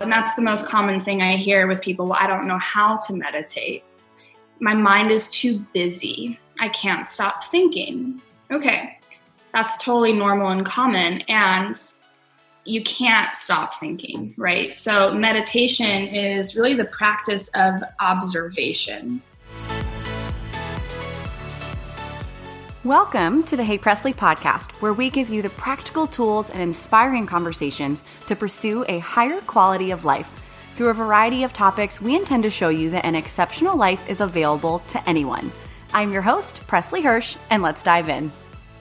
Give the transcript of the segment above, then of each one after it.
And that's the most common thing I hear with people. Well, I don't know how to meditate. My mind is too busy. I can't stop thinking. Okay, that's totally normal and common. And you can't stop thinking, right? So meditation is really the practice of observation. Welcome to the Hey Presley podcast, where we give you the practical tools and inspiring conversations to pursue a higher quality of life. Through a variety of topics, we intend to show you that an exceptional life is available to anyone. I'm your host, Presley Hirsch, and let's dive in.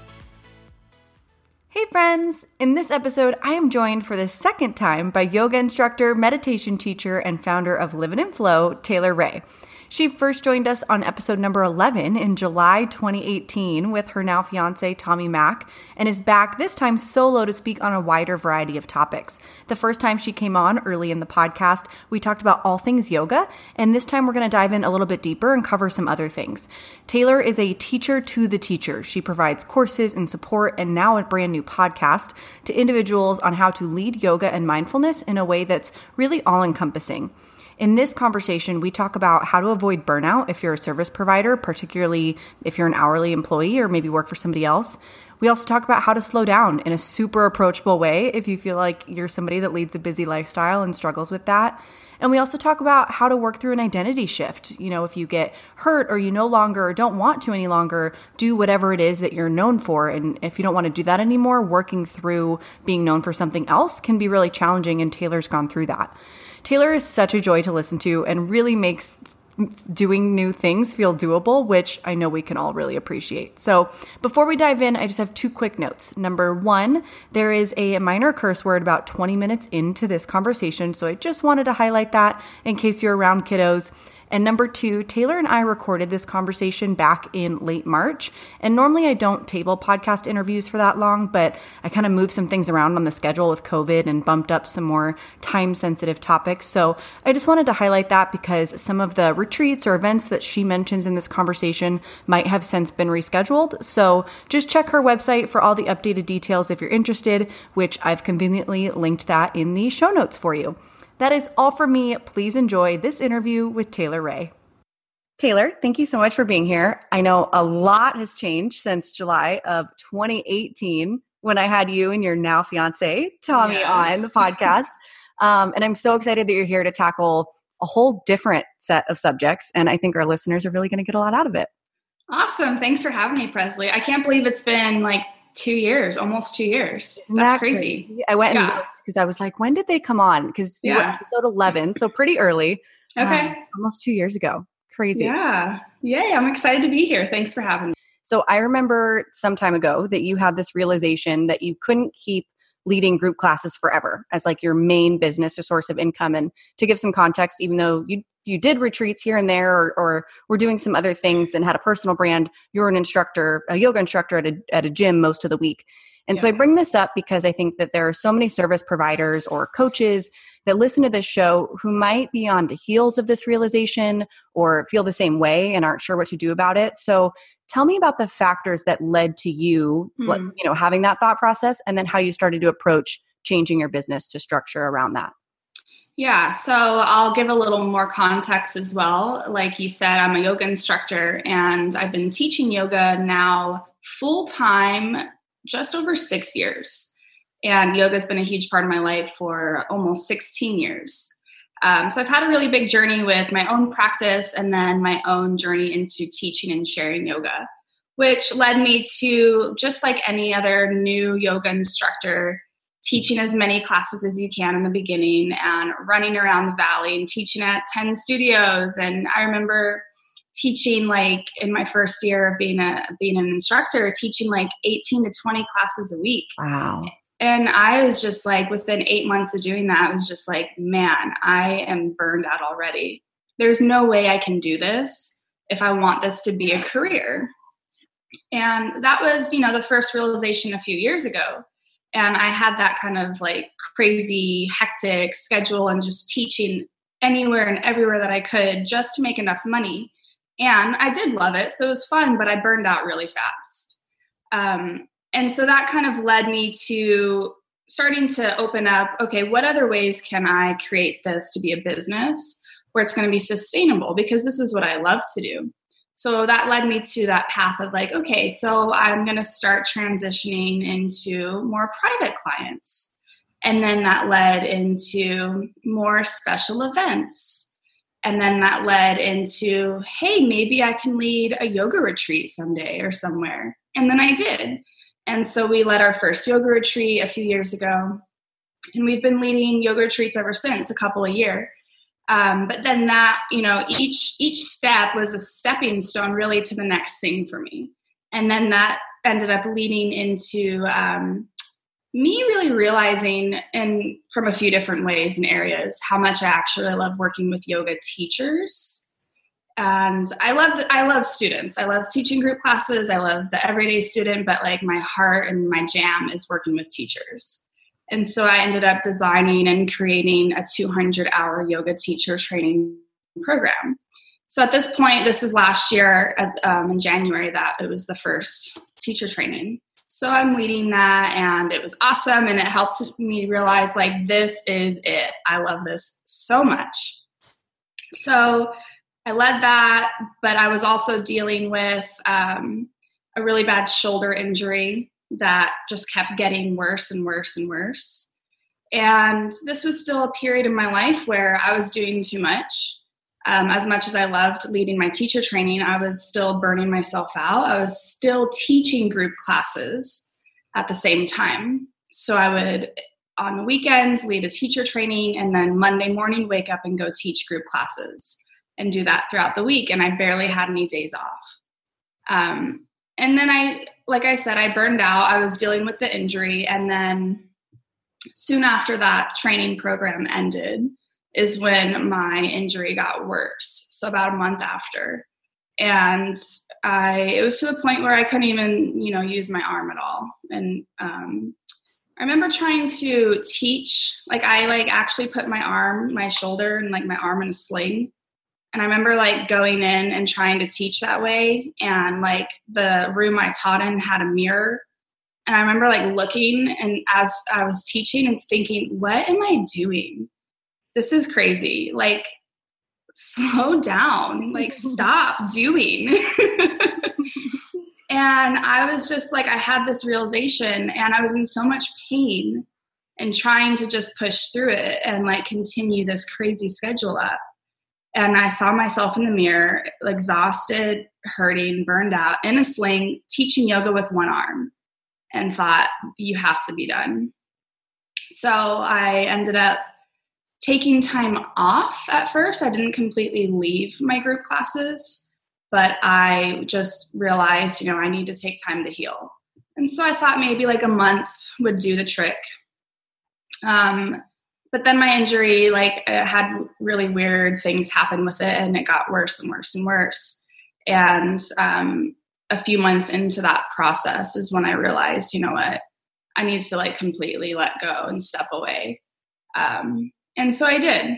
Hey friends! In this episode, I am joined for the second time by yoga instructor, meditation teacher, and founder of Livin' in Flow, Taylor Ray. She first joined us on episode number 11 in July 2018 with her now fiance, Tommy Mack, and is back this time solo to speak on a wider variety of topics. The first time she came on early in the podcast, we talked about all things yoga, and this time we're going to dive in a little bit deeper and cover some other things. Taylor is a teacher to the teacher. She provides courses and support, and now a brand new podcast to individuals on how to lead yoga and mindfulness in a way that's really all-encompassing. In this conversation, we talk about how to avoid burnout if you're a service provider, particularly if you're an hourly employee or maybe work for somebody else. We also talk about how to slow down in a super approachable way if you feel like you're somebody that leads a busy lifestyle and struggles with that. And we also talk about how to work through an identity shift. You know, if you get hurt or you no longer or don't want to any longer do whatever it is that you're known for. And if you don't want to do that anymore, working through being known for something else can be really challenging. And Taylor's gone through that. Taylor is such a joy to listen to and really makes doing new things feel doable, which I know we can all really appreciate. So before we dive in, I just have two quick notes. Number one, there is a minor curse word about 20 minutes into this conversation, so I just wanted to highlight that in case you're around kiddos. And number two, Taylor and I recorded this conversation back in late March. And normally I don't table podcast interviews for that long, but I kind of moved some things around on the schedule with COVID and bumped up some more time-sensitive topics. So I just wanted to highlight that because some of the retreats or events that she mentions in this conversation might have since been rescheduled. So just check her website for all the updated details if you're interested, which I've conveniently linked that in the show notes for you. That is all for me. Please enjoy this interview with Taylor Ray. Taylor, thank you so much for being here. I know a lot has changed since July of 2018 when I had you and your now fiance, Tommy, on the podcast. And I'm so excited that you're here to tackle a whole different set of subjects. And I think our listeners are really going to get a lot out of it. Awesome. Thanks for having me, Presley. I can't believe it's been like 2 years, almost 2 years. That's crazy. I went and looked because I was like, when did they come on? Because you were episode 11, so pretty early. Okay. Almost 2 years ago. Crazy. Yeah. Yay. I'm excited to be here. Thanks for having me. So I remember some time ago that you had this realization that you couldn't keep leading group classes forever as like your main business or source of income. And to give some context, even though you did retreats here and there or were doing some other things and had a personal brand, you're an instructor, a yoga instructor at a gym most of the week. And so I bring this up because I think that there are so many service providers or coaches that listen to this show who might be on the heels of this realization or feel the same way and aren't sure what to do about it. So tell me about the factors that led to you, having that thought process and then how you started to approach changing your business to structure around that. Yeah, so I'll give a little more context as well. Like you said, I'm a yoga instructor and I've been teaching yoga now full-time just over 6 years. And yoga has been a huge part of my life for almost 16 years. So I've had a really big journey with my own practice and then my own journey into teaching and sharing yoga, which led me to, just like any other new yoga instructor, teaching as many classes as you can in the beginning and running around the valley and teaching at 10 studios. And I remember teaching like in my first year of being an instructor, teaching like 18 to 20 classes a week. Wow. And I was just like, within 8 months of doing that, I was just like, man, I am burned out already. There's no way I can do this if I want this to be a career. And that was, the first realization a few years ago. And I had that kind of like crazy, hectic schedule and just teaching anywhere and everywhere that I could just to make enough money. And I did love it. So it was fun, but I burned out really fast. And so that kind of led me to starting to open up, okay, what other ways can I create this to be a business where it's going to be sustainable? Because this is what I love to do. So that led me to that path of like, okay, so I'm going to start transitioning into more private clients. And then that led into more special events. And then that led into, hey, maybe I can lead a yoga retreat someday or somewhere. And then I did. And so we led our first yoga retreat a few years ago. And we've been leading yoga retreats ever since, a couple a year. But then that, each step was a stepping stone really to the next thing for me. And then that ended up leading into me really realizing, and from a few different ways and areas, how much I actually love working with yoga teachers. And I love students. I love teaching group classes. I love the everyday student, but like my heart and my jam is working with teachers. And so I ended up designing and creating a 200-hour yoga teacher training program. So at this point, this is last year in January that it was the first teacher training. So I'm leading that, and it was awesome. And it helped me realize, like, this is it. I love this so much. So I led that, but I was also dealing with a really bad shoulder injury that just kept getting worse and worse and worse. And this was still a period in my life where I was doing too much. As much as I loved leading my teacher training, I was still burning myself out. I was still teaching group classes at the same time. So I would, on the weekends, lead a teacher training, and then Monday morning, wake up and go teach group classes and do that throughout the week. And I barely had any days off. And then like I said, I burned out. I was dealing with the injury. And then soon after that training program ended is when my injury got worse. So about a month after. And it was to the point where I couldn't even, use my arm at all. And I remember trying to teach, I actually put my shoulder and my arm in a sling. And I remember going in and trying to teach that way. And the room I taught in had a mirror. And I remember looking, and as I was teaching and thinking, what am I doing? This is crazy. Slow down, stop doing. And I was just I had this realization, and I was in so much pain and trying to just push through it and continue this crazy schedule up. And I saw myself in the mirror, exhausted, hurting, burned out, in a sling, teaching yoga with one arm, and thought, you have to be done. So I ended up taking time off at first. I didn't completely leave my group classes, but I just realized, I need to take time to heal. And so I thought maybe a month would do the trick. But then my injury, it had really weird things happen with it, and it got worse and worse and worse. And a few months into that process is when I realized, you know what, I need to completely let go and step away. And so I did.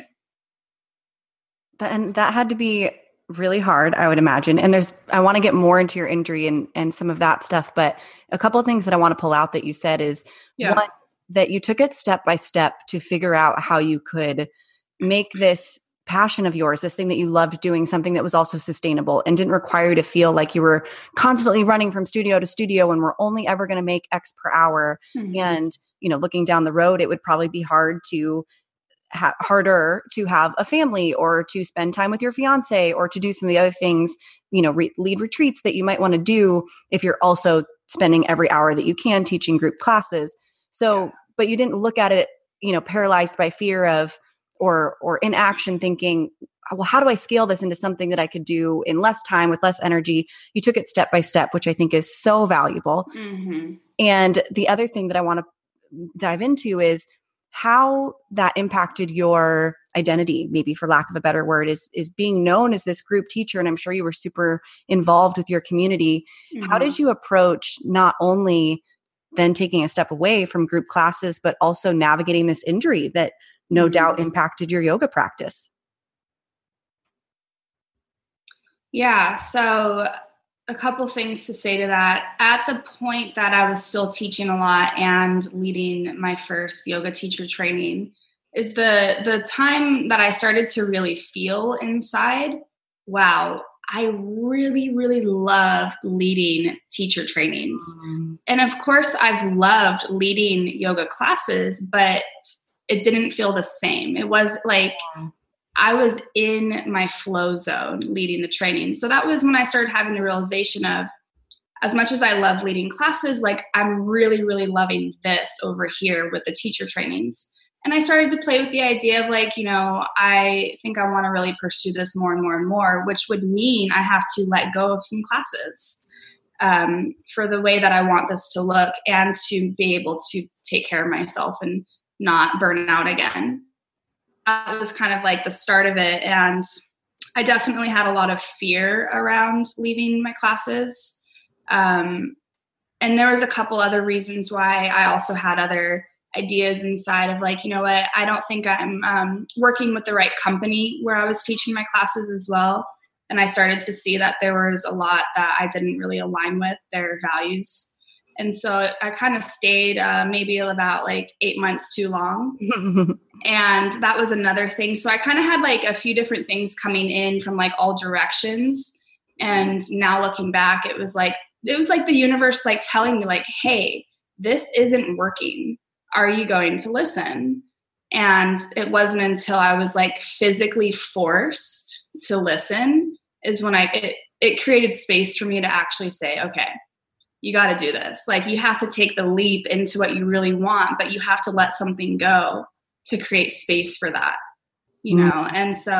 And that had to be really hard, I would imagine. And I want to get more into your injury and some of that stuff, but a couple of things that I want to pull out that you said is, one, that you took it step by step to figure out how you could make this passion of yours, this thing that you loved doing, something that was also sustainable and didn't require you to feel like you were constantly running from studio to studio and we're only ever going to make X per hour. Mm-hmm. And, looking down the road, it would probably be harder to have a family or to spend time with your fiance or to do some of the other things, lead retreats that you might want to do if you're also spending every hour that you can teaching group classes. So, but you didn't look at it, paralyzed by fear of, or inaction thinking, well, how do I scale this into something that I could do in less time with less energy? You took it step by step, which I think is so valuable. Mm-hmm. And the other thing that I want to dive into is how that impacted your identity, maybe for lack of a better word, is being known as this group teacher. And I'm sure you were super involved with your community. Mm-hmm. How did you approach not only then taking a step away from group classes, but also navigating this injury that no doubt impacted your yoga practice? Yeah. So a couple things to say to that. At the point that I was still teaching a lot and leading my first yoga teacher training is the time that I started to really feel inside, wow, I really, really love leading teacher trainings. And of course, I've loved leading yoga classes, but it didn't feel the same. It was like I was in my flow zone leading the training. So that was when I started having the realization of, as much as I love leading classes, like I'm really, really loving this over here with the teacher trainings. And I started to play with the idea of like, I think I want to really pursue this more and more and more, which would mean I have to let go of some classes for the way that I want this to look and to be able to take care of myself and not burn out again. That was kind of like the start of it. And I definitely had a lot of fear around leaving my classes. And there was a couple other reasons why. I also had other ideas inside of like, I don't think I'm working with the right company where I was teaching my classes as well. And I started to see that there was a lot that I didn't really align with their values. And so I kind of stayed maybe about like 8 months too long. And that was another thing. So I kind of had like a few different things coming in from like all directions. And now looking back, it was like the universe like telling me like, hey, this isn't working. Are you going to listen? And it wasn't until I was like physically forced to listen is when it created space for me to actually say, okay, you got to do this. Like you have to take the leap into what you really want, but you have to let something go to create space for that, And so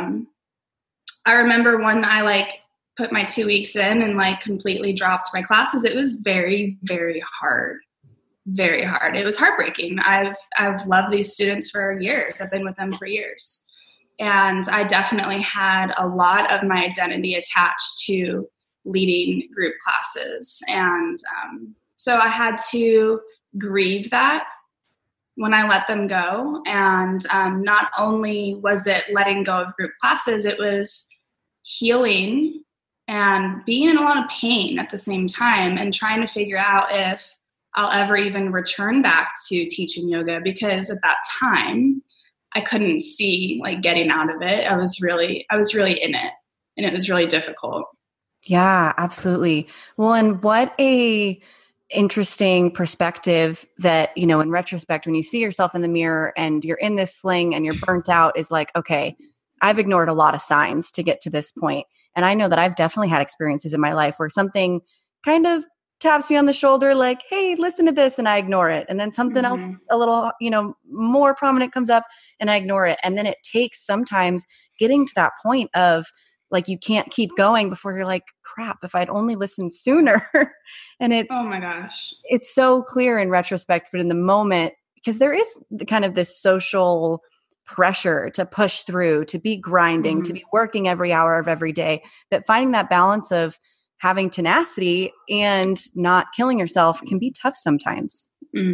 I remember when I like put my 2 weeks in and like completely dropped my classes, it was very, very hard. Very hard. It was heartbreaking. I've loved these students for years. I've been with them for years. And I definitely had a lot of my identity attached to leading group classes. And so I had to grieve that when I let them go. And not only was it letting go of group classes, it was healing and being in a lot of pain at the same time and trying to figure out if I'll ever even return back to teaching yoga, because at that time I couldn't see like getting out of it. I was really in it, and it was really difficult. Yeah, absolutely. Well, and what a interesting perspective that, in retrospect, when you see yourself in the mirror and you're in this sling and you're burnt out, is like, okay, I've ignored a lot of signs to get to this point. And I know that I've definitely had experiences in my life where something kind of taps me on the shoulder like, hey, listen to this, and I ignore it. And then something else a little, more prominent comes up and I ignore it. And then it takes sometimes getting to that point of like, you can't keep going before you're like, crap, if I'd only listened sooner. And it's, oh my gosh, it's so clear in retrospect, but in the moment, because there is kind of this social pressure to push through, to be grinding, to be working every hour of every day, that finding that balance of having tenacity and not killing yourself can be tough sometimes.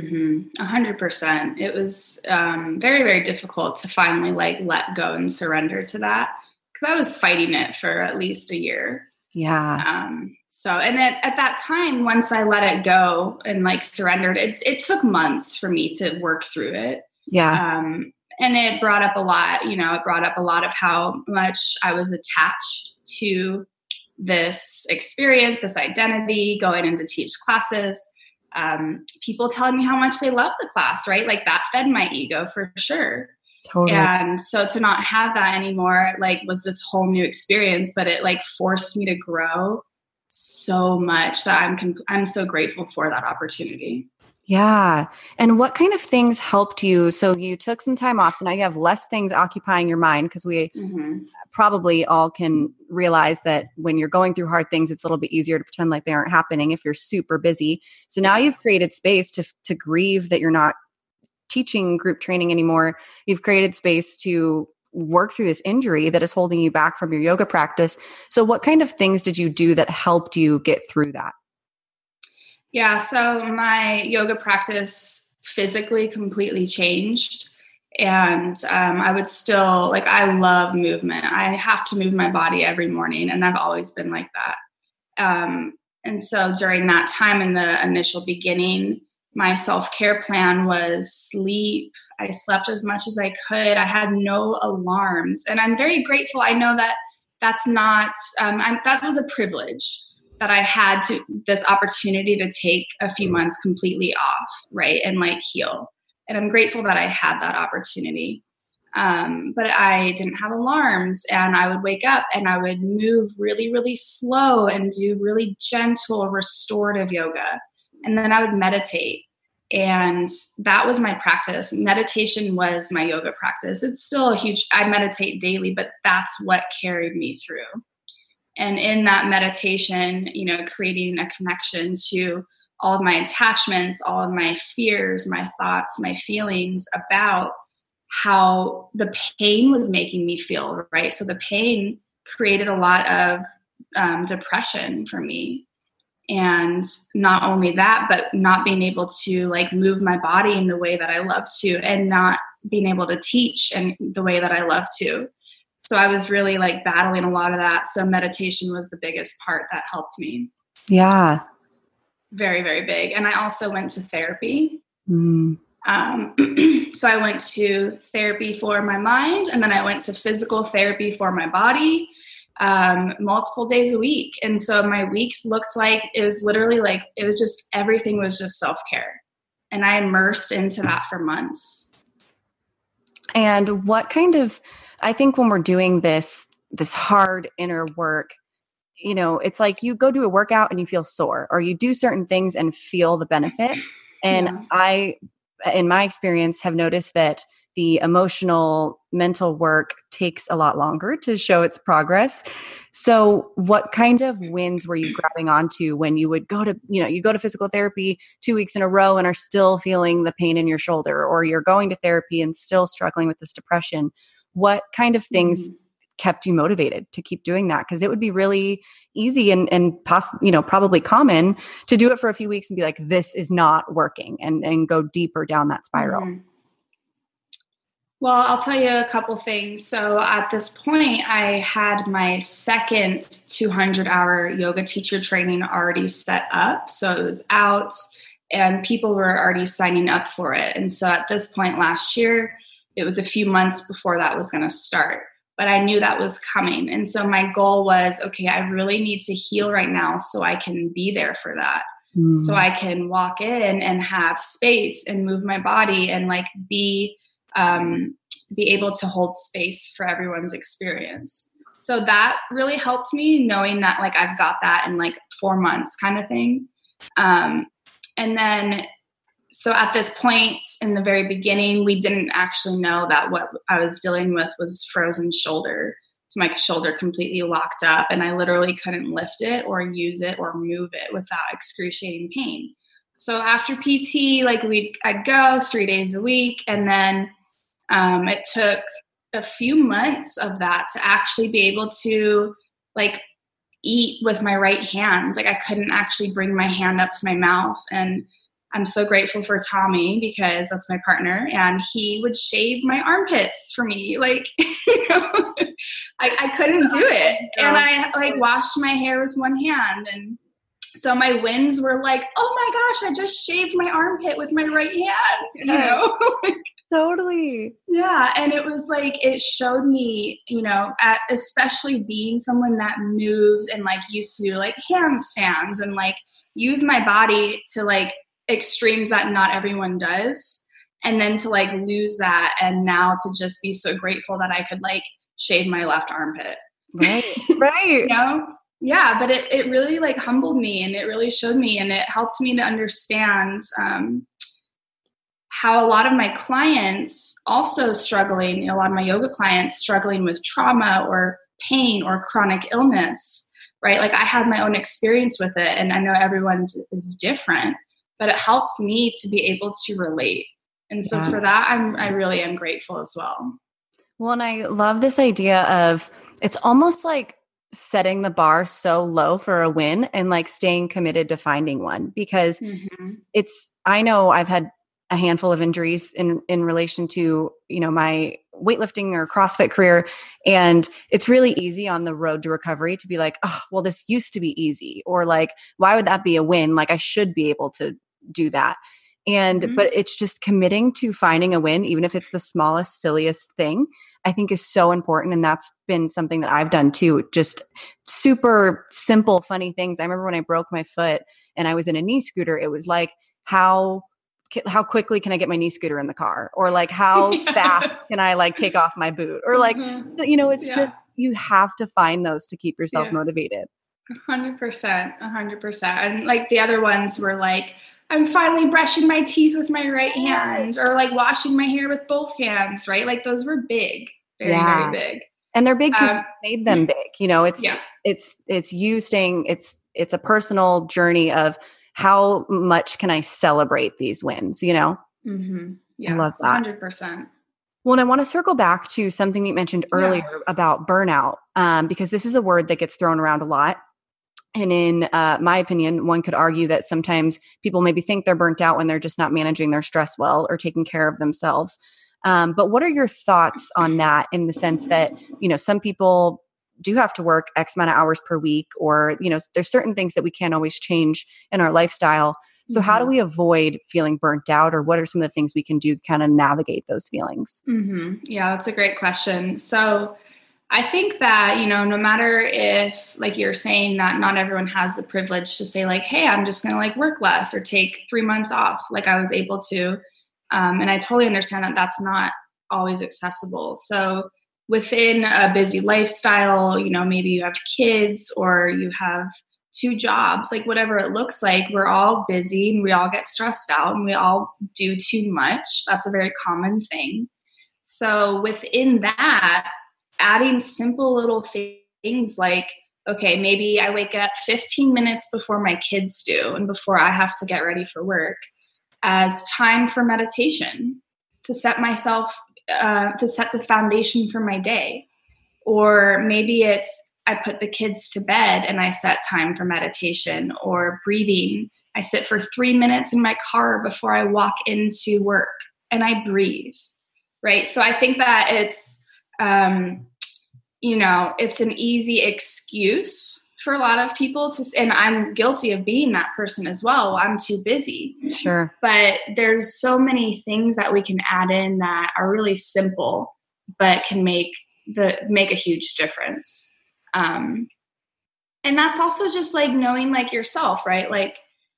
100%. It was very, very difficult to finally like let go and surrender to that, because I was fighting it for at least a year. Yeah. And at that time, once I let it go and like surrendered, it took months for me to work through it. Yeah. And it brought up a lot, it brought up a lot of how much I was attached to this experience, this identity, going in to teach classes, people telling me how much they love the class, right? Like that fed my ego for sure. Totally. And so to not have that anymore, like was this whole new experience, but it like forced me to grow so much that I'm so grateful for that opportunity. Yeah. And what kind of things helped you? So you took some time off. So now you have less things occupying your mind, because we probably all can realize that when you're going through hard things, it's a little bit easier to pretend like they aren't happening if you're super busy. So now you've created space to grieve that you're not teaching group training anymore. You've created space to work through this injury that is holding you back from your yoga practice. So what kind of things did you do that helped you get through that? Yeah, so my yoga practice physically completely changed. And I would still, like, I love movement. I have to move my body every morning, and I've always been like that. And so during that time in the initial beginning, my self-care plan was sleep. I slept as much as I could. I had no alarms. And I'm very grateful. I know that that's not, that was a privilege that I had this opportunity to take a few months completely off, right? And like heal. And I'm grateful that I had that opportunity. But I didn't have alarms, and I would wake up and I would move really, really slow and do really gentle restorative yoga. And then I would meditate. And that was my practice. Meditation was my yoga practice. It's still I meditate daily, but that's what carried me through. And in that meditation, creating a connection to all of my attachments, all of my fears, my thoughts, my feelings about how the pain was making me feel, right? So the pain created a lot of depression for me. And not only that, but not being able to like move my body in the way that I love to, and not being able to teach in the way that I love to. So I was really like battling a lot of that. So meditation was the biggest part that helped me. Yeah. Very, very big. And I also went to therapy. Mm. So I went to therapy for my mind, and then I went to physical therapy for my body, multiple days a week. And so my weeks looked like, it was literally like, it was just, everything was just self-care. And I immersed into that for months. And what kind of, I think when we're doing this hard inner work, it's like you go do a workout and you feel sore, or you do certain things and feel the benefit. And Yeah. I, in my experience, have noticed that the emotional, mental work takes a lot longer to show its progress. So what kind of wins were you grabbing onto when you would go to, you go to physical therapy 2 weeks in a row and are still feeling the pain in your shoulder, or you're going to therapy and still struggling with this depression? What kind of things kept you motivated to keep doing that? Because it would be really easy and probably common to do it for a few weeks and be like, this is not working, and go deeper down that spiral. Mm-hmm. Well, I'll tell you a couple things. So at this point, I had my second 200-hour yoga teacher training already set up. So it was out and people were already signing up for it. And so at this point last year, it was a few months before that was going to start. But I knew that was coming. And so my goal was, okay, I really need to heal right now so I can be there for that. So I can walk in and have space and move my body and like be able to hold space for everyone's experience. So that really helped me, knowing that like I've got that in like 4 months kind of thing. And then, so at this point in the very beginning, we didn't actually know that what I was dealing with was frozen shoulder. So my shoulder completely locked up, and I literally couldn't lift it or use it or move it without excruciating pain. So after PT, like I'd go 3 days a week, and then it took a few months of that to actually be able to like eat with my right hand. Like I couldn't actually bring my hand up to my mouth. And I'm so grateful for Tommy, because that's my partner, and he would shave my armpits for me. Like, I couldn't do it. And I like washed my hair with one hand. And so my wins were like, oh my gosh, I just shaved my armpit with my right hand, Totally. Yeah. And it was like, it showed me, especially being someone that moves and like used to do like handstands and like use my body to like extremes that not everyone does. And then to like lose that. And now to just be so grateful that I could like shave my left armpit. Right. Right. Yeah. But it really like humbled me, and it really showed me, and it helped me to understand, how a lot of my clients also struggling, a lot of my yoga clients struggling with trauma or pain or chronic illness, right? Like I had my own experience with it, and I know everyone's is different, but it helps me to be able to relate. And so for that, I really am grateful as well. Well, and I love this idea of, it's almost like setting the bar so low for a win and like staying committed to finding one, because I know I've had a handful of injuries in relation to, my weightlifting or CrossFit career. And it's really easy on the road to recovery to be like, oh, well, this used to be easy. Or like, why would that be a win? Like I should be able to do that. And, but it's just committing to finding a win, even if it's the smallest, silliest thing, I think is so important. And that's been something that I've done too. Just super simple, funny things. I remember when I broke my foot and I was in a knee scooter, it was like, how quickly can I get my knee scooter in the car? Or like, how fast can I like take off my boot? Or like, it's just, you have to find those to keep yourself motivated. 100%, 100%. And like the other ones were like, I'm finally brushing my teeth with my right hand, or like washing my hair with both hands, right? Like those were big, very big. And they're big because you made them big. It's you saying it's a personal journey of how much can I celebrate these wins, Mm-hmm. Yeah, I love that. 100%. Well, and I want to circle back to something you mentioned earlier about burnout, because this is a word that gets thrown around a lot. And in my opinion, one could argue that sometimes people maybe think they're burnt out when they're just not managing their stress well or taking care of themselves. But what are your thoughts on that, in the sense that, some people do have to work X amount of hours per week, or, there's certain things that we can't always change in our lifestyle. So how do we avoid feeling burnt out, or what are some of the things we can do to kind of navigate those feelings? Mm-hmm. Yeah, that's a great question. So I think that, no matter if, like you're saying, that not everyone has the privilege to say like, hey, I'm just going to like work less or take 3 months off like I was able to. And I totally understand that that's not always accessible. So within a busy lifestyle, maybe you have kids or you have 2 jobs, like whatever it looks like, we're all busy and we all get stressed out and we all do too much. That's a very common thing. So within that, adding simple little things like, okay, maybe I wake up 15 minutes before my kids do and before I have to get ready for work as time for meditation to set myself, to set the foundation for my day. Or maybe it's I put the kids to bed and I set time for meditation or breathing. I sit for 3 minutes in my car before I walk into work and I breathe, right? So I think that it's, it's an easy excuse for a lot of people to, and I'm guilty of being that person as well. I'm too busy. Sure. But there's so many things that we can add in that are really simple, but can make a huge difference. And that's also just like knowing like yourself, right? Like,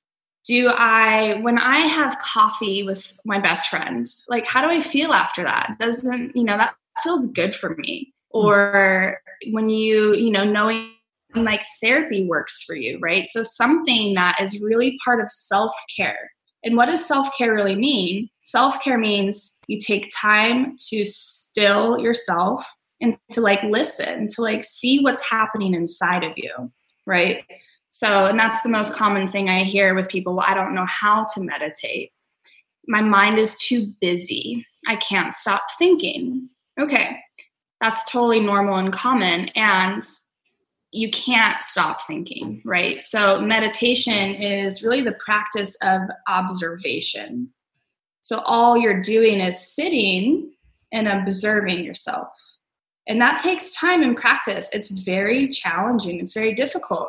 when I have coffee with my best friend, like, how do I feel after that? Doesn't, that feels good for me. Or when knowing like therapy works for you, right? So something that is really part of self-care. And what does self-care really mean? Self-care means you take time to still yourself and to like listen, to like see what's happening inside of you, right? So, and that's the most common thing I hear with people. Well, I don't know how to meditate. My mind is too busy. I can't stop thinking. Okay, that's totally normal and common. And you can't stop thinking, right? So meditation is really the practice of observation. So all you're doing is sitting and observing yourself. And that takes time and practice. It's very challenging. It's very difficult.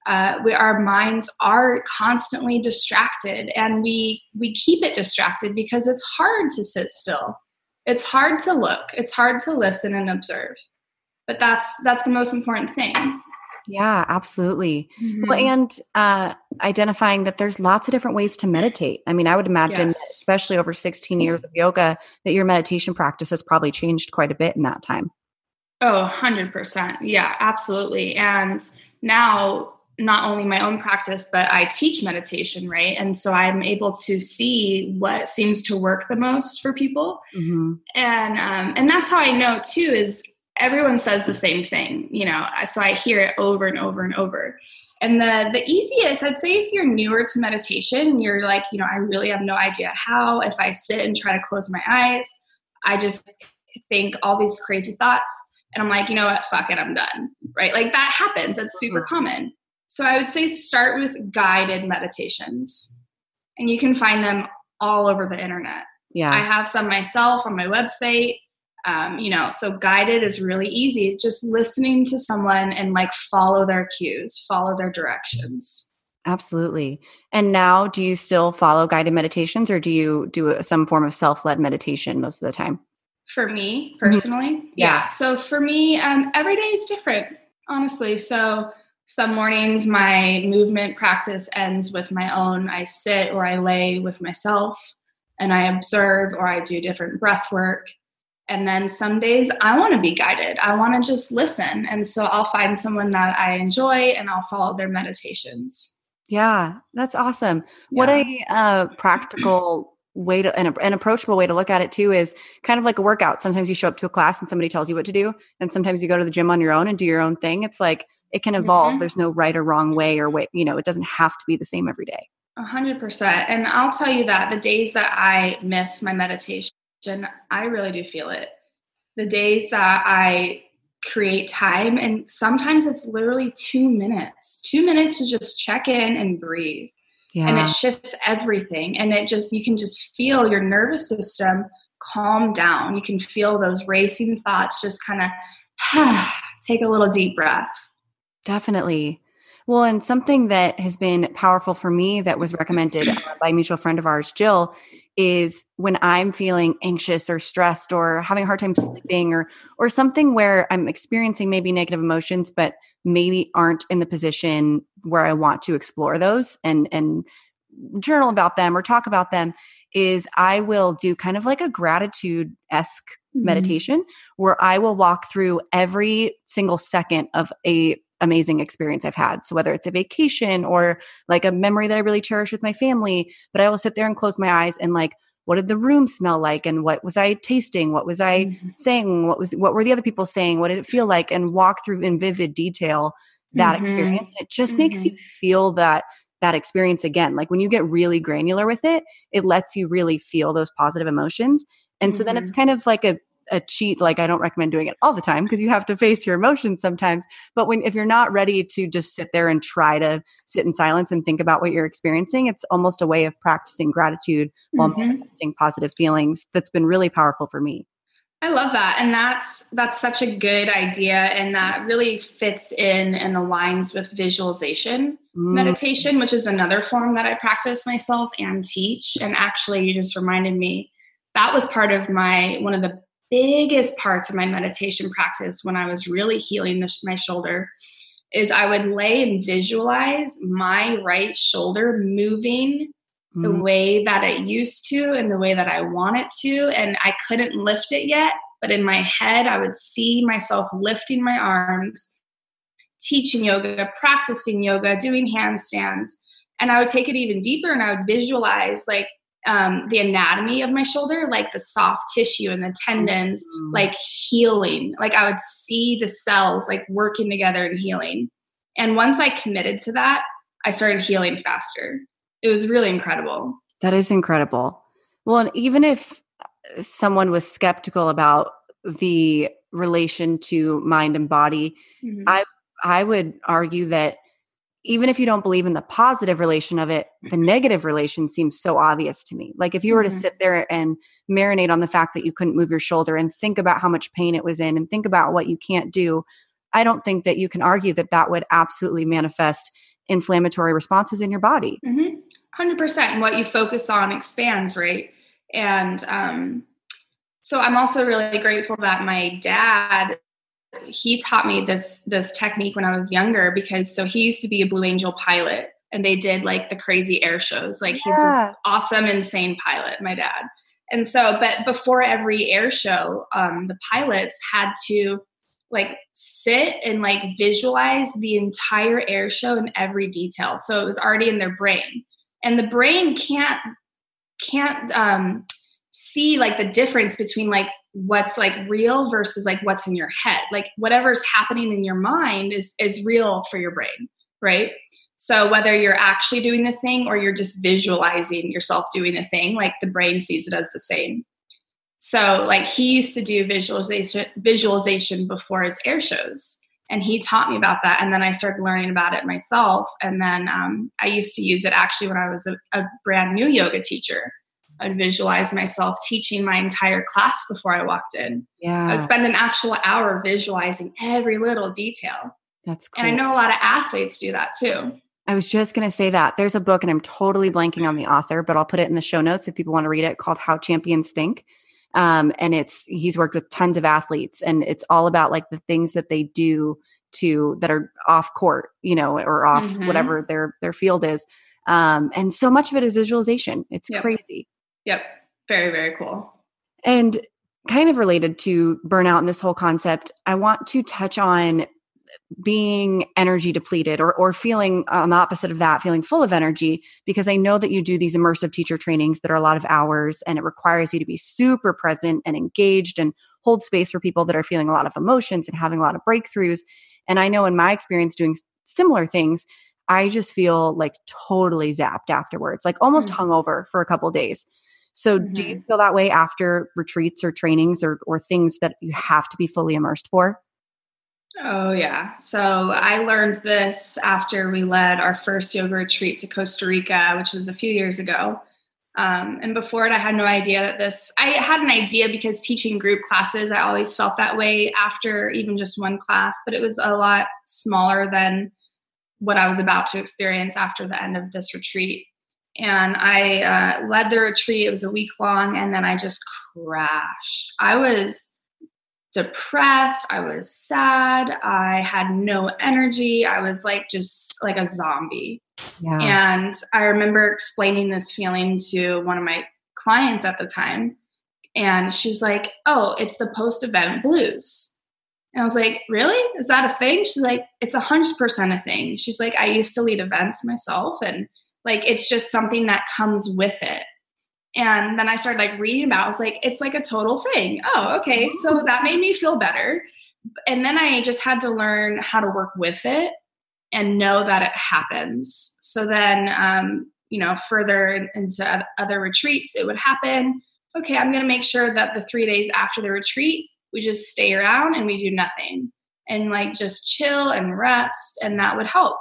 Our minds are constantly distracted, and we keep it distracted because it's hard to sit still. It's hard to look. It's hard to listen and observe. But that's the most important thing. Yeah, absolutely. Mm-hmm. Well, and identifying that there's lots of different ways to meditate. I mean, I would imagine, that especially over 16 years of yoga, that your meditation practice has probably changed quite a bit in that time. Oh, 100%. Yeah, absolutely. And now, not only my own practice, but I teach meditation, right? And so I'm able to see what seems to work the most for people. Mm-hmm. And that's how I know too, is everyone says the same thing, so I hear it over and over and over. And the easiest, I'd say, if you're newer to meditation, you're like, I really have no idea how. If I sit and try to close my eyes, I just think all these crazy thoughts. And I'm like, you know what, fuck it, I'm done, right? Like that happens. That's super common. So I would say start with guided meditations, and you can find them all over the internet. Yeah. I have some myself on my website. So guided is really easy. Just listening to someone and like follow their cues, follow their directions. Absolutely. And now, do you still follow guided meditations, or do you do some form of self-led meditation most of the time? For me personally, yeah. So for me, every day is different, honestly. So some mornings my movement practice ends with my own. I sit or I lay with myself and I observe, or I do different breath work. And then some days I want to be guided. I want to just listen. And so I'll find someone that I enjoy and I'll follow their meditations. Yeah, that's awesome. Yeah. What a practical way to, an approachable way to look at it too, is kind of like a workout. Sometimes you show up to a class and somebody tells you what to do. And sometimes you go to the gym on your own and do your own thing. It's like, it can evolve. There's no right or wrong way or way, it doesn't have to be the same every day. 100%. And I'll tell you that the days that I miss my meditation, I really do feel it. The days that I create time, and sometimes it's literally 2 minutes to just check in and breathe. Yeah. And it shifts everything. And you can just feel your nervous system calm down. You can feel those racing thoughts just kind of take a little deep breath. Definitely. Well, and something that has been powerful for me that was recommended by a mutual friend of ours, Jill, is when I'm feeling anxious or stressed or having a hard time sleeping or something where I'm experiencing maybe negative emotions, but maybe aren't in the position where I want to explore those and journal about them or talk about them, is I will do kind of like a gratitude-esque meditation where I will walk through every single second of a amazing experience I've had. So whether it's a vacation or like a memory that I really cherish with my family, but I will sit there and close my eyes and like, what did the room smell like? And what was I tasting? What was I saying? What were the other people saying? What did it feel like? And walk through in vivid detail that experience. And it just makes you feel that experience again. Like when you get really granular with it, it lets you really feel those positive emotions. And so then it's kind of like a cheat. Like I don't recommend doing it all the time because you have to face your emotions sometimes. But if you're not ready to just sit there and try to sit in silence and think about what you're experiencing, it's almost a way of practicing gratitude while manifesting positive feelings. That's been really powerful for me. I love that. And that's such a good idea. And that really fits in and aligns with visualization meditation, which is another form that I practice myself and teach. And actually, you just reminded me, that was part of one of the biggest parts of my meditation practice when I was really healing my shoulder, is I would lay and visualize my right shoulder moving the way that it used to and the way that I want it to. And I couldn't lift it yet, but in my head, I would see myself lifting my arms, teaching yoga, practicing yoga, doing handstands. And I would take it even deeper and I would visualize like the anatomy of my shoulder, like the soft tissue and the tendons, like healing. Like I would see the cells like working together and healing. And once I committed to that, I started healing faster. It was really incredible. That is incredible. Well, and even if someone was skeptical about the relation to mind and body, I would argue that even if you don't believe in the positive relation of it, the negative relation seems so obvious to me. Like if you were to sit there and marinate on the fact that you couldn't move your shoulder and think about how much pain it was in and think about what you can't do, I don't think that you can argue that that would absolutely manifest inflammatory responses in your body. 100%. And what you focus on expands, right? And so I'm also really grateful that my dad, he taught me this technique when I was younger, because he used to be a Blue Angel pilot and they did like the crazy air shows. Like he's this awesome, insane pilot, my dad. And so, but before every air show, the pilots had to like sit and like visualize the entire air show in every detail. So it was already in their brain, and the brain can't see like the difference between like what's like real versus like what's in your head. Like whatever's happening in your mind is real for your brain, right? So whether you're actually doing the thing or you're just visualizing yourself doing the thing, like the brain sees it as the same. So like he used to do visualization before his air shows, and he taught me about that. And then I started learning about it myself. And then I used to use it actually when I was a brand new yoga teacher. I'd visualize myself teaching my entire class before I walked in. I would Yeah. spend an actual hour visualizing every little detail. That's And I cool. know a lot of athletes do that too. I was just going to say that there's a book, and I'm totally blanking on the author, but I'll put it in the show notes if people want to read it, called How Champions Think. And he's worked with tons of athletes, and it's all about like the things that they do that are off court, or off whatever their field is. And so much of it is visualization. It's crazy. Yep. Very, very cool. And kind of related to burnout and this whole concept, I want to touch on being energy depleted or feeling on the opposite of that, feeling full of energy, because I know that you do these immersive teacher trainings that are a lot of hours, and it requires you to be super present and engaged and hold space for people that are feeling a lot of emotions and having a lot of breakthroughs. And I know in my experience doing similar things, I just feel like totally zapped afterwards, like almost hungover for a couple of days. So do you feel that way after retreats or trainings or things that you have to be fully immersed for? Oh, yeah. So I learned this after we led our first yoga retreat to Costa Rica, which was a few years ago. And before it, I had no idea I had an idea because teaching group classes, I always felt that way after even just one class, but it was a lot smaller than what I was about to experience after the end of this retreat. And I led the retreat. It was a week long, and then I just crashed. I was depressed. I was sad. I had no energy. I was just like a zombie. Yeah. And I remember explaining this feeling to one of my clients at the time. And she was like, "Oh, it's the post-event blues." And I was like, "Really? Is that a thing?" She's like, "It's 100% a thing." She's like, "I used to lead events myself, and it's just something that comes with it." And then I started reading about it. I was like, it's like a total thing. Oh, okay. So that made me feel better. And then I just had to learn how to work with it and know that it happens. So then, further into other retreats, it would happen. Okay, I'm going to make sure that the 3 days after the retreat, we just stay around and we do nothing and just chill and rest. And that would help.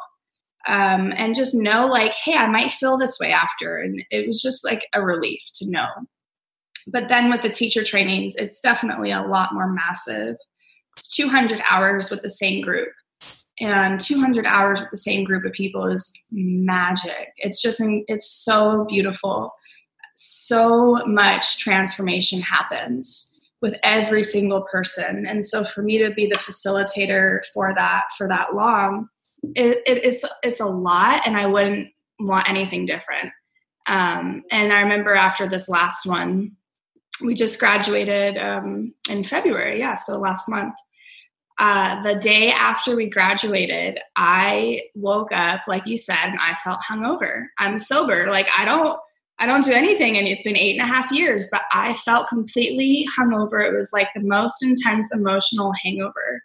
And just know hey, I might feel this way after. And it was just a relief to know. But then with the teacher trainings, it's definitely a lot more massive. It's 200 hours with the same group. And 200 hours with the same group of people is magic. It's so beautiful. So much transformation happens with every single person. And so for me to be the facilitator for that long, it's a lot, and I wouldn't want anything different. And I remember after this last one, we just graduated in February. Yeah, so last month. The day after we graduated, I woke up, like you said, and I felt hungover. I'm sober. I don't do anything, and it's been 8.5 years, but I felt completely hungover. It was the most intense emotional hangover.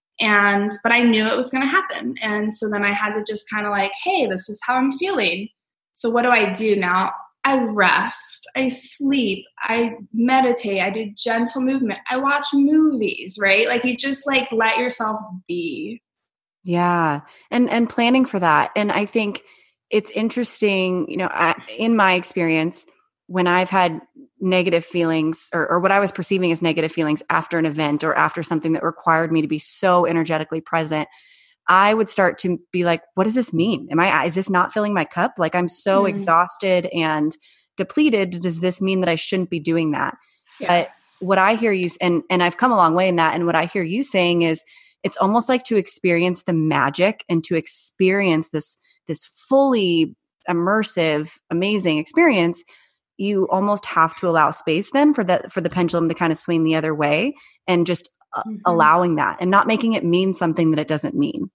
But I knew it was going to happen. And so then I had to just kind of hey, this is how I'm feeling. So what do I do now? I rest, I sleep, I meditate, I do gentle movement, I watch movies, right? You just let yourself be. Yeah. And planning for that. And I think it's interesting, in my experience, when I've had negative feelings or what I was perceiving as negative feelings after an event or after something that required me to be so energetically present, I would start to be like, what does this mean? Is this not filling my cup? I'm so exhausted and depleted. Does this mean that I shouldn't be doing that? Yeah. But what I hear you, and I've come a long way in that. And what I hear you saying is it's almost like to experience the magic and to experience this fully immersive, amazing experience, you almost have to allow space then for the pendulum to kind of swing the other way, and just allowing that and not making it mean something that it doesn't mean.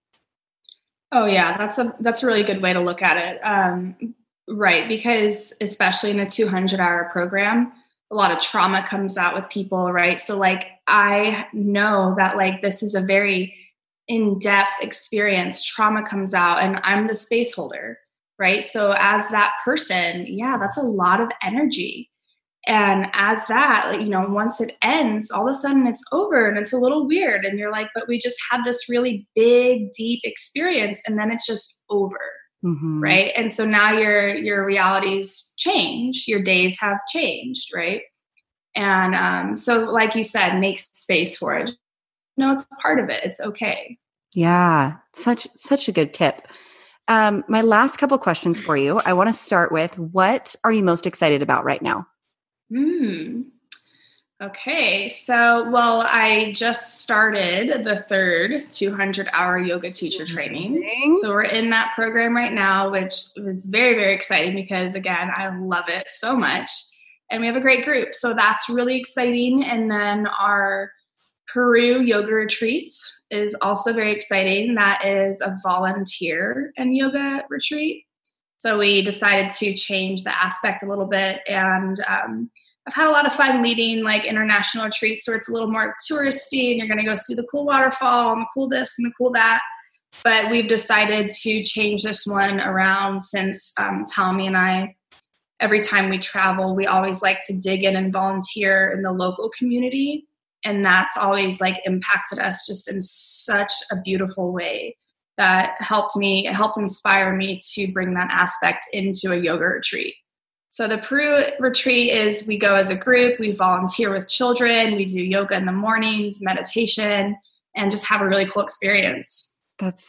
Oh yeah, that's a really good way to look at it. Right, because especially in a 200-hour program, a lot of trauma comes out with people, right? So I know that this is a very in-depth experience. Trauma comes out, and I'm the space holder. Right. So as that person, yeah, that's a lot of energy. And as that, once it ends, all of a sudden it's over and it's a little weird. And you're but we just had this really big, deep experience, and then it's just over. Mm-hmm. right? And so now your realities change, your days have changed, right? And so, like you said, make space for it. No, it's part of it. It's okay. Yeah, such a good tip. My last couple questions for you. I want to start with, what are you most excited about right now? Okay. So, well, I just started the third 200-hour yoga teacher training. Amazing. So we're in that program right now, which was very, very exciting because, again, I love it so much. And we have a great group. So that's really exciting. And then our Peru yoga retreat is also very exciting. That is a volunteer and yoga retreat. So we decided to change the aspect a little bit. And I've had a lot of fun leading like international retreats where it's a little more touristy and you're going to go see the cool waterfall and the cool this and the cool that. But we've decided to change this one around since Tommy and I, every time we travel, we always like to dig in and volunteer in the local community. And that's always like impacted us just in such a beautiful way that helped inspire me to bring that aspect into a yoga retreat. So the Peru retreat is, we go as a group, we volunteer with children, we do yoga in the mornings, meditation, and just have a really cool experience. That's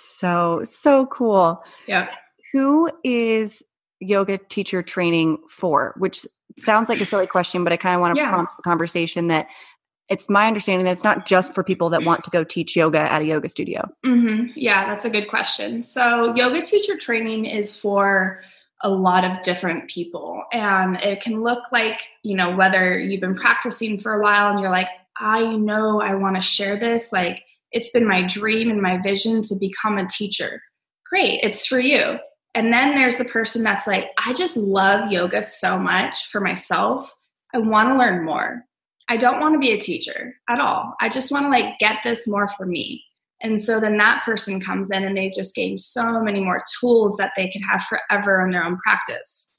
so cool. Yeah. Who is yoga teacher training for? Which sounds like a silly question, but I kind of want to prompt the conversation that it's my understanding that it's not just for people that want to go teach yoga at a yoga studio. Mm-hmm. Yeah, that's a good question. So yoga teacher training is for a lot of different people. And it can look like, whether you've been practicing for a while and you're like, I know I want to share this. Like, it's been my dream and my vision to become a teacher. Great, it's for you. And then there's the person that's like, I just love yoga so much for myself. I want to learn more. I don't want to be a teacher at all. I just want to get this more for me. And so then that person comes in and they just gain so many more tools that they can have forever in their own practice.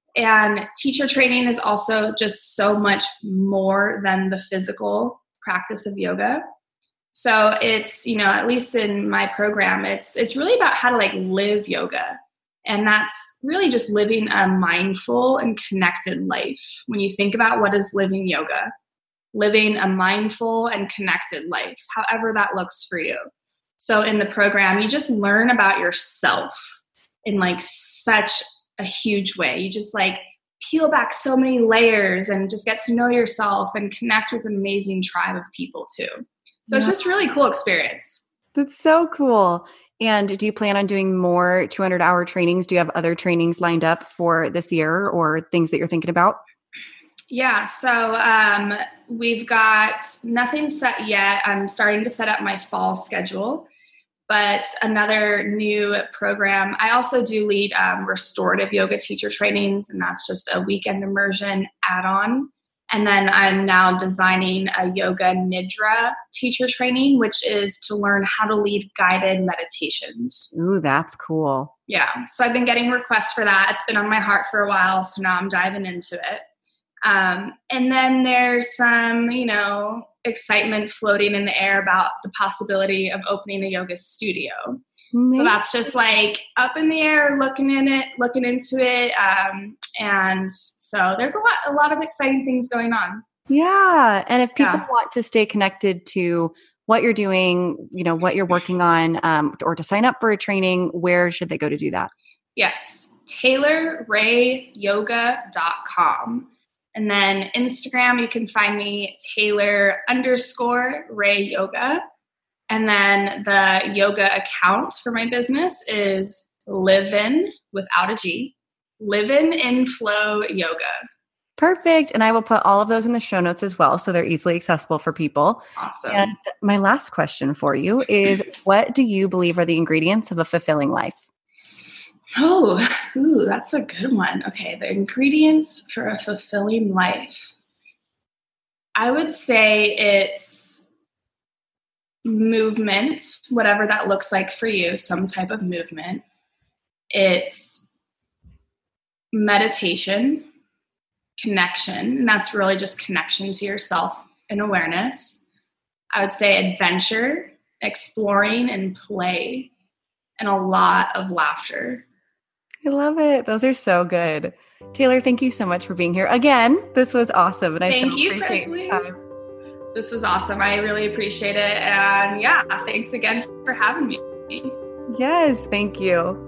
And teacher training is also just so much more than the physical practice of yoga. So it's, at least in my program, it's really about how to live yoga. And that's really just living a mindful and connected life. When you think about what is living yoga, living a mindful and connected life, however that looks for you. So in the program, you just learn about yourself in such a huge way. You just peel back so many layers and just get to know yourself and connect with an amazing tribe of people too. So it's just a really cool experience. That's so cool. And do you plan on doing more 200-hour trainings? Do you have other trainings lined up for this year or things that you're thinking about? Yeah, so we've got nothing set yet. I'm starting to set up my fall schedule, but another new program. I also do lead restorative yoga teacher trainings, and that's just a weekend immersion add-on. And then I'm now designing a yoga nidra teacher training, which is to learn how to lead guided meditations. Ooh, that's cool. Yeah, so I've been getting requests for that. It's been on my heart for a while, so now I'm diving into it. And then there's some, excitement floating in the air about the possibility of opening a yoga studio. Mm-hmm. So that's just up in the air, looking into it. And so there's a lot of exciting things going on. Yeah. And if people want to stay connected to what you're doing, what you're working on, or to sign up for a training, where should they go to do that? Yes. TaylorRayYoga.com. And then Instagram, you can find me Taylor_Ray Yoga. And then the yoga account for my business is Livin without a G, Livin in Flow Yoga. Perfect. And I will put all of those in the show notes as well, so they're easily accessible for people. Awesome. And my last question for you is, what do you believe are the ingredients of a fulfilling life? That's a good one. Okay, the ingredients for a fulfilling life. I would say it's movement, whatever that looks like for you, some type of movement. It's meditation, connection, and that's really just connection to yourself and awareness. I would say adventure, exploring and play, and a lot of laughter. I love it. Those are so good. Taylor, thank you so much for being here. Again, this was awesome. And Thank so you, appreciate Presley. your time. This was awesome. I really appreciate it. And yeah, thanks again for having me. Yes, thank you.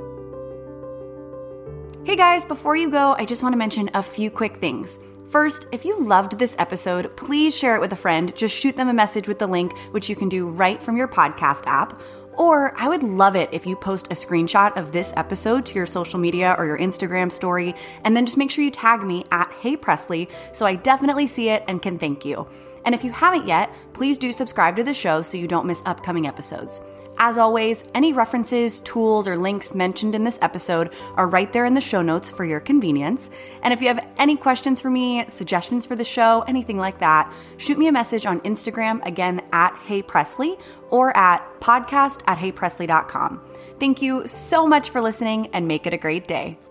Hey guys, before you go, I just want to mention a few quick things. First, if you loved this episode, please share it with a friend. Just shoot them a message with the link, which you can do right from your podcast app. Or I would love it if you post a screenshot of this episode to your social media or your Instagram story, and then just make sure you tag me at Hey Presley so I definitely see it and can thank you. And if you haven't yet, please do subscribe to the show so you don't miss upcoming episodes. As always, any references, tools, or links mentioned in this episode are right there in the show notes for your convenience. And if you have any questions for me, suggestions for the show, anything like that, shoot me a message on Instagram, again, at Hey Presley, or at podcast@heypresley.com. Thank you so much for listening, and make it a great day.